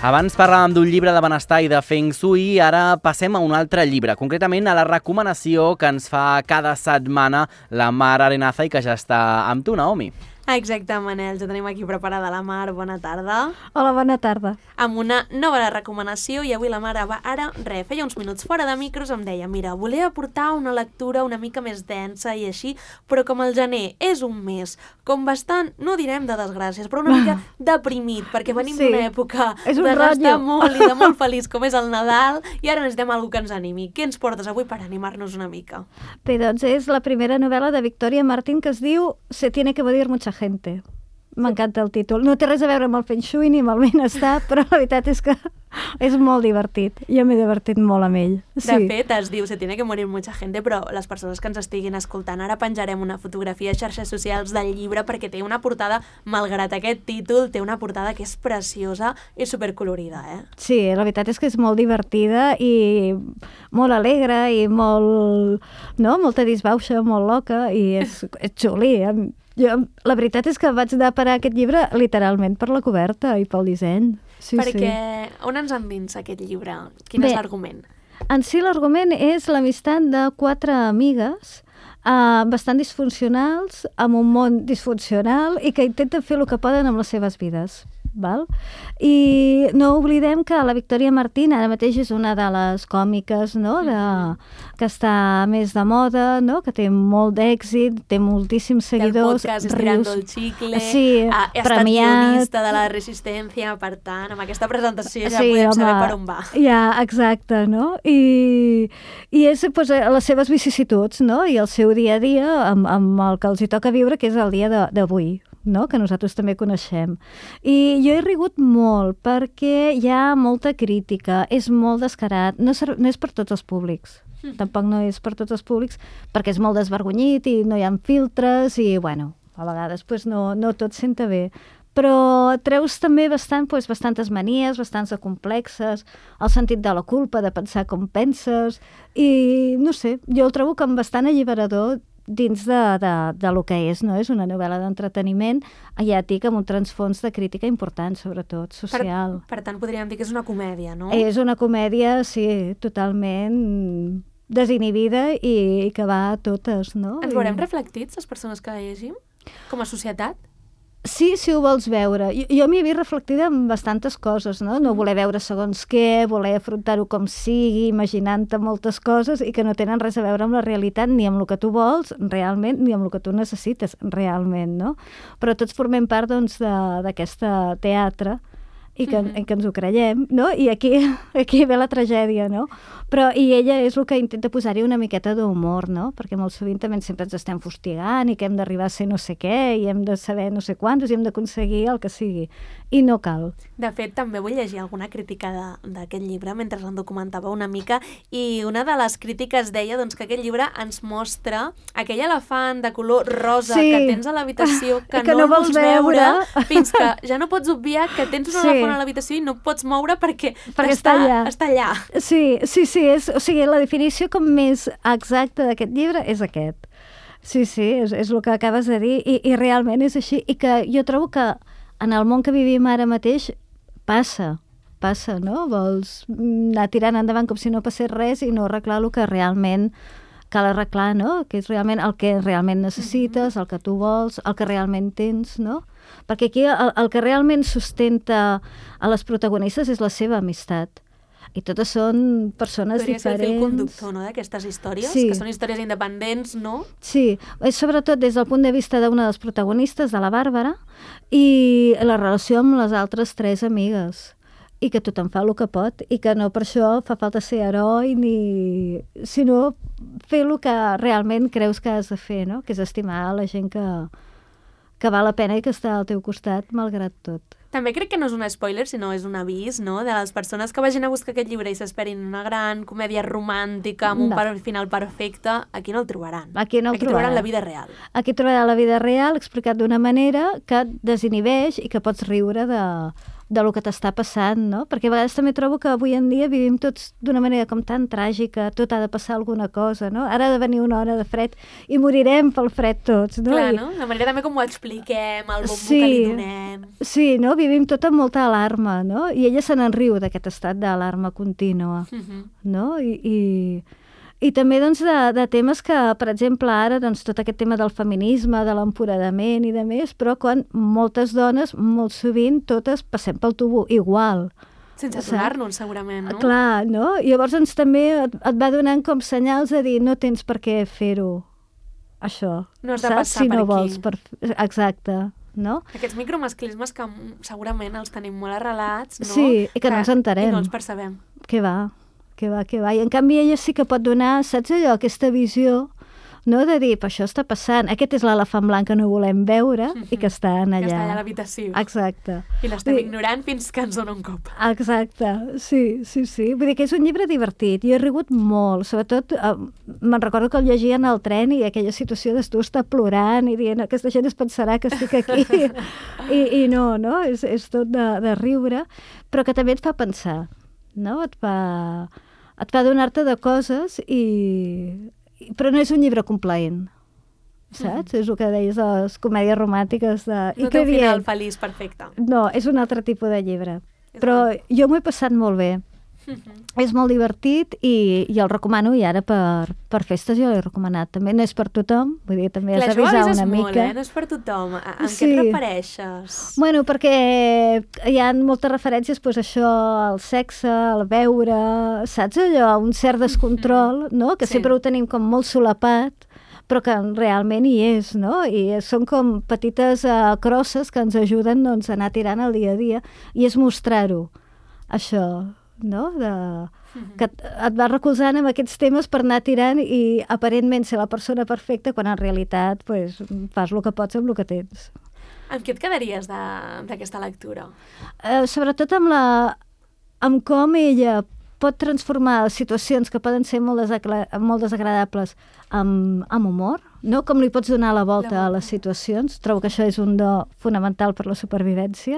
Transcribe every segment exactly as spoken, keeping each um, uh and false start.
Abans parlàvem d'un llibre de benestar i de Feng Shui, ara passem a un altre llibre, concretament a la recomanació que ens fa cada setmana la Mar Arenaza i que ja està amb tu, Naomi. Exacte, Manel, ja tenim aquí preparada la Mar, bona tarda. Hola, bona tarda. Amb una nova recomanació, i avui la Mar va, ara, re, feia uns minuts fora de micros, em deia, mira, volia aportar una lectura una mica més densa i així, però com el gener és un mes, com bastant, no direm de desgràcies, però una mica deprimit, perquè venim Sí, d'una època és un de gastar rotllo. molt i de molt feliç, com és el Nadal, i ara necessitem algú que ens animi. Què ens portes avui per animar-nos una mica? Bé, doncs és la primera novel·la de Victoria Martín que es diu Se tiene que morir mucha gente. M'encanta el títol. No té res a veure amb el Feng Shui ni amb el benestar, però la veritat és que és molt divertit. Jo m'he divertit molt amb ell. De Sí. fet, es diu Se tiene que morir mucha gente, però les persones que ens estiguin escoltant, ara penjarem una fotografia a xarxes socials del llibre perquè té una portada, malgrat aquest títol, té una portada que és preciosa i supercolorida, eh? Sí, la veritat és que és molt divertida i molt alegre i molt, no? molta disbauxa, molt loca i és, és xuli. Em- Jo, la veritat és que vaig anar a parar aquest llibre literalment per la coberta i pel disseny. Sí, perquè sí. on ens endinsa aquest llibre? Quin Bé, és l'argument? En si l'argument és l'amistat de quatre amigues uh, bastant disfuncionals, amb un món disfuncional i que intenten fer el que poden amb les seves vides. Val? I no oblidem que la Victoria Martín ara mateix és una de les còmiques, no? de, que està més de moda, no? que té molt d'èxit, té moltíssims seguidors. Del podcast rius. Estirando el Chicle, Sí, ha, ha estat premiat. guionista de la Resistència, per tant, amb aquesta presentació ja Sí, podem home, saber per on va. Ja, exacte, no? I, i és pues, les seves vicissituds, no? I el seu dia a dia amb, amb el que els hi toca viure, que és el dia de- d'avui, no? Que nosaltres també coneixem. I jo he rigut molt perquè hi ha molta crítica, és molt descarat, no, ser, no és per tots els públics. Mm. Tampoc no és per tots els públics, perquè és molt desvergonyit i no hi ha filtres i, bueno, a vegades pues, no, no tot senta bé. Però treus també bastant, pues, bastantes manies, bastants de complexes, el sentit de la culpa, de pensar com penses, i no sé, jo el trobo com bastant alliberador dins de, de, de lo que és, no? És una novel·la d'entreteniment, ja et dic, amb un transfons de crítica important, sobretot, social. Per, per tant, podríem dir que és una comèdia, no? És una comèdia, sí, totalment desinhibida i, i que va a totes, no? Ens I- veurem reflectits, les persones que la llegim, com a societat? Sí, si ho vols veure. Jo, jo m'hi havia reflectida en bastantes coses, no? No voler veure segons què, voler afrontar-ho com sigui, imaginant-te moltes coses i que no tenen res a veure amb la realitat, ni amb el que tu vols realment, ni amb el que tu necessites realment, no? Però tots formem part, doncs, de- d'aquesta teatre i que, Mhm. i que ens ho creiem, no? I aquí, aquí ve la tragèdia, no? Però, i ella és el que intenta posar-hi una miqueta d'humor, no? Perquè molt sovint també sempre ens estem fustigant i que hem d'arribar a ser no sé què i hem de saber no sé quantos i hem d'aconseguir el que sigui. I no cal. De fet, també vull llegir alguna crítica de- d'aquest llibre mentre en documentava una mica, i una de les crítiques deia doncs, que aquest llibre ens mostra aquell elefant de color rosa Sí. que tens a l'habitació que, I que no, no el vols vols veure, veure. fins que ja no pots obviar que tens un Sí. elefant a l'habitació i no pots moure perquè, Perquè està allà. està allà. Sí, sí, sí, és, o sigui, la definició com més exacta d'aquest llibre és aquest. Sí, sí, és, és el que acabes de dir i, i realment és així. I que jo trobo que en el món que vivim ara mateix passa, passa, no? Vols anar tirant endavant com si no passés res i no arreglar el que realment cal arreglar, no? Que és realment el que realment necessites, el que tu vols, el que realment tens, no? Perquè aquí el, el que realment sustenta a les protagonistes és la seva amistat. I totes són persones Podria ser el diferents. fil conductor, no?, d'aquestes històries, Sí. que són històries independents, no? Sí, és sobretot des del punt de vista d'una de les protagonistes, de la Bàrbara, i la relació amb les altres tres amigues. I que tothom fa el que pot, i que no per això fa falta ser heroi, ni... sinó fer el que realment creus que has de fer, no? Que és estimar la gent que, que val la pena i que està al teu costat, malgrat tot. També crec que no és un spoiler, sinó és un avís, no?, de les persones que vagin a buscar aquest llibre i s'esperin una gran comèdia romàntica amb un No. per final perfecte, aquí no el trobaran. Aquí no el aquí trobaran trobaran. la vida real. Aquí trobarà la vida real explicat d'una manera que et desinhibeix i que pots riure de, de lo que t'està passant, no? Perquè a vegades també trobo que avui en dia vivim tots d'una manera com tan tràgica, tot ha de passar alguna cosa, no? Ara ha de venir una hora de fred i morirem pel fred tots, no? Clar, I... no? La manera també com ho expliquem, el bombo Sí. que li donem... Sí, no? Vivim tot amb molta alarma, no? I ella se n'enriu d'aquest estat d'alarma contínua, Mhm. no? I, i, i també doncs, de, de temes que, per exemple, ara doncs, tot aquest tema del feminisme, de l'empoderament i de més, però quan moltes dones, molt sovint, totes passem pel tubo igual. Sense Saps? aturar-nos, segurament, no? Clar, no? I llavors doncs, també et, et va donant com senyals de dir no tens per què fer-ho, això. No has de saps? passar si per no aquí. vols. Per... Exacte. No? Aquests micromasclismes que mm, segurament els tenim molt arrelats, no? Sí, i que no ens enterem. I no els percebem. Què va, què va, què va. I en canvi ella sí que pot donar, saps allò, aquesta visió, no? De dir, això està passant, aquest és l'elefant blanc que no volem veure i que està allà. Que està allà a l'habitació. Exacte. I l'estem Sí. ignorant fins que ens dona un cop. Exacte, sí, sí, sí. Vull dir que és un llibre divertit. Jo he rigut molt, sobretot eh, me'n recordo que el llegia en el tren i aquella situació de tu estar plorant i dient aquesta gent es pensarà que estic aquí I, i no, no? És, és tot de, de riure, però que també et fa pensar, no? Et fa, et fa donar-te de coses i... però no és un llibre complaent, saps? Mm. És el que deies de les comèdies romàntiques de... No té un final feliç perfecte. No, és un altre tipus de llibre. Però jo m'ho he passat molt bé. És molt divertit i, i el recomano, i ara per, per festes jo l'he recomanat. També no és per tothom, vull dir, també Clar, has això ho d'avisar avises una molt, mica. eh? No és per tothom. A, en Sí. què et refereixes? Bueno, perquè hi ha moltes referències, doncs això, al sexe, al beure, saps allò, un cert descontrol, no? Que Sí. sempre ho tenim com molt solapat, però que realment hi és, no? I són com petites uh, crosses que ens ajuden doncs, a anar tirant el dia a dia, i és mostrar-ho, això, no? De, que et, et va recolzant amb aquests temes per anar tirant i aparentment ser la persona perfecta quan en realitat pues, fas el que pots amb el que tens. Amb què et quedaries de- d'aquesta lectura? Eh, sobretot amb, la, amb com ella pot transformar situacions que poden ser molt, desagra molt desagradables amb, amb humor, no? Com li pots donar la volta La a les situacions. Trobo que això és un do fonamental per la supervivència.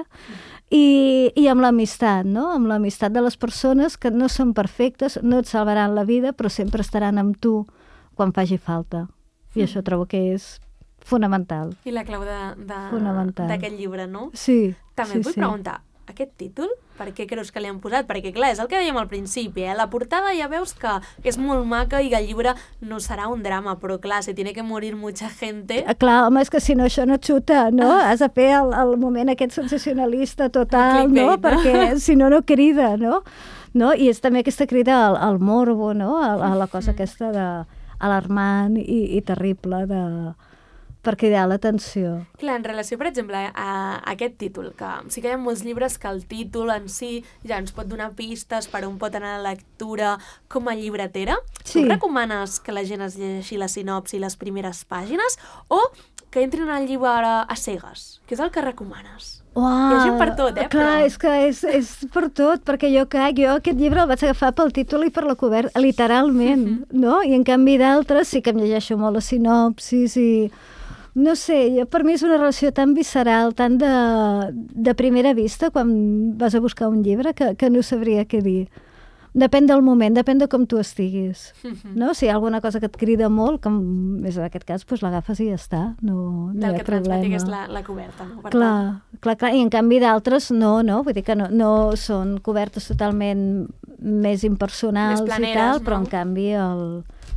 I, i amb l'amistat, no? Amb l'amistat de les persones que no són perfectes, no et salvaran la vida, però sempre estaran amb tu quan faci falta. I això trobo que és fonamental. I la clau de- de- Fonamental. d'aquest llibre, no? Sí, També sí, et vull sí. preguntar, aquest títol, per què creus que li han posat? Perquè, clar, és el que dèiem al principi, eh? La portada ja veus que és molt maca i que el llibre no serà un drama, però, clar, si tiene que morir mucha gente... Ah, clar, home, és que si no això no et xuta, no? Has de fer el, el moment aquest sensacionalista total, El no? clickbait, no? Perquè si no, no crida, no? no? I és també aquesta crida al, al morbo, no? A, a la cosa aquesta de alarmant i, i terrible de... per cridar l'atenció. Clar, en relació, per exemple, a, a aquest títol, que sí que hi ha molts llibres que el títol en si ja ens pot donar pistes per on pot anar la lectura com a llibretera. Sí. Tu recomanes que la gent es llegeixi la sinopsi i les primeres pàgines o que entrin al llibre a cegues? Què és el que recomanes? Uau, Hi ha gent per tot, eh, Clar, però- és que és, és per tot, perquè jo crec, jo aquest llibre el vaig agafar pel títol i per la coberta, literalment, Mhm. no? I en canvi d'altres sí que em llegeixo molt les sinopsis i... No sé, jo, per mi és una relació tan visceral, tan de, de primera vista, quan vas a buscar un llibre, que, que no sabria què dir. Depèn del moment, depèn de com tu estiguis. No? Si hi ha alguna cosa que et crida molt, com és en aquest cas, doncs l'agafes i ja està. No, no Del hi ha que transmeti que és problema. la, la coberta, no? Per tant, Clar, clar, clar, i en canvi d'altres no, no, vull dir que no, no són cobertes totalment més impersonals Més planeres, i tal, però no? en canvi el,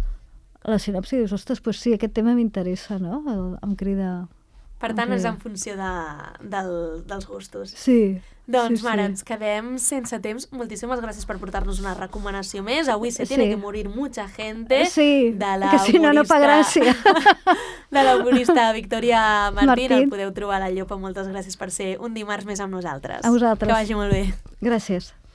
la sinopsi dius, ostres, doncs sí, aquest tema m'interessa, no? El, em crida... per em tant, és crida. en funció de, del, dels gustos. Sí. Doncs, sí, mare, sí. ens quedem sense temps. Moltíssimes gràcies per portar-nos una recomanació més. Avui se tiene Sí. que morir mucha gente. Sí, de la que si no, no fa humorista- gràcia. de la humorista Victòria Martín. Martín. El podeu trobar a la Llopa. Moltes gràcies per ser un dimarts més amb nosaltres. A vosaltres. Que vagi molt bé. Gràcies.